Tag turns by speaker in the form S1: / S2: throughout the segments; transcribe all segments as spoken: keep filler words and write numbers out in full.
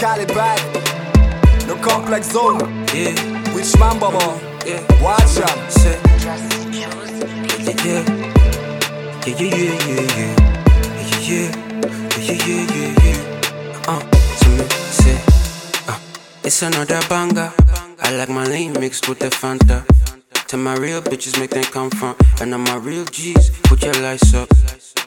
S1: call it bad. No complex zone.
S2: Yeah.
S1: Which man, Baba?
S2: Yeah.
S1: Watch out.
S2: Say. Yeah, yeah. Yeah, yeah, yeah, yeah, yeah. Yeah, yeah. Yeah, yeah, yeah, yeah. Uh, so me say, uh, it's another banger. I like my lean mixed with the Fanta. Tell my real bitches make them come from. And I'm my real G's, put your lights up.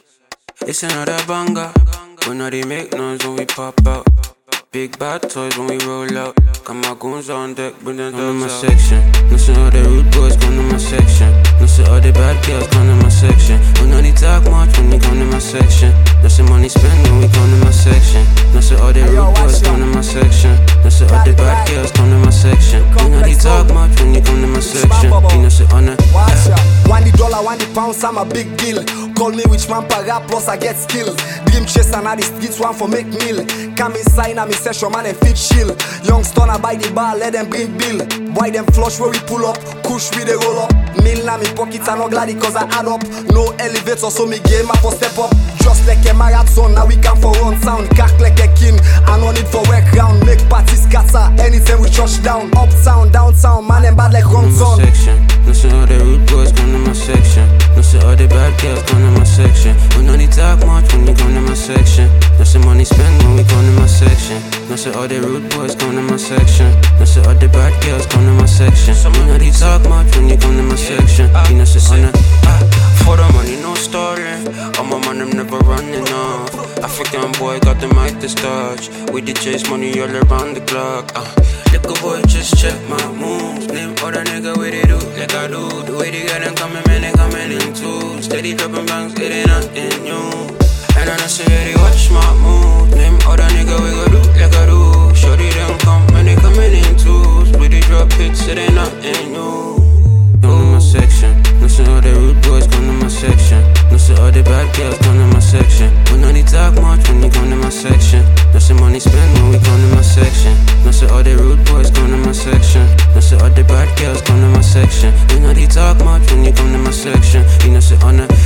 S2: It's another banger. When all they make noise when we pop out. Big bad toys when we roll out. Got my goons on deck, bring them down to my section. No see all the rude boys come to my section. No see all the bad girls come to my section. We no need talk much when you come to my section. No see money spent when we come to my section. No see all the rude boys come to my section. No see all the bad girls come to my section. We no need talk much when you come to my section. You know see on it.
S1: Watch out. One the dollar, one the pounds, I'm a big deal. Call me which man para, plus I get skills. Dream chase and all the streets one for make meal. Come inside and me session man and fit chill. Young stunner by the bar, let them bring bill. Why them flush where we pull up, kush we they roll up. Mill na me pockets are not glad cause I add up. No elevator so me game I for step up. Just like a marathon, now we come for run sound. Cack like a king, I no need for work round. Make parties scatter, anytime we touch down. Uptown, downtown, man and bad like wrong sound.
S2: No see all the rude boys come to my section. No see all the bad girls come to my section. We no need talk much when you come to my section. No see money spent when we come to my section. No see all the rude boys come to my section. No see all the bad girls come to my section. We no need talk much when you come to my section. You know see on it. For the money, no story. All my man, I'm never running off. African boy got the mic to starch. We the chase money all around the clock. Uh, little boy, just check my moves. Name other nigga where they do like I do. The way they got them coming, man, they coming in too. Steady dropping bangs, it ain't nothing new. And I know say they watch my moves. Name other nigga we go do like I do. Shorty them come, man, they coming in twos. We the drop hits, it ain't nothing new. Come to my section. No see all the rude boys come to my section. No see all the bad girls come to my section. We no need talk much when you come to my section. No see money spent when we come to my section. No see all the rude boys come to my section. No see all the bad girls come to my section. We no need talk much when you come to my section. You know see on the